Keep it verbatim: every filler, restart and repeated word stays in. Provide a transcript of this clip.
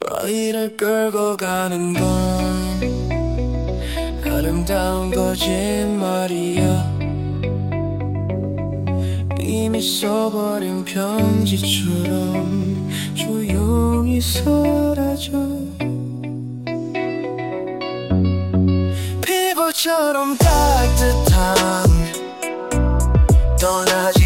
너희를 끌고 가는 건 아름다운 거짓말이야. 이미 써버린 편지처럼 조용히 사라져. 피부처럼 따뜻한 떠나지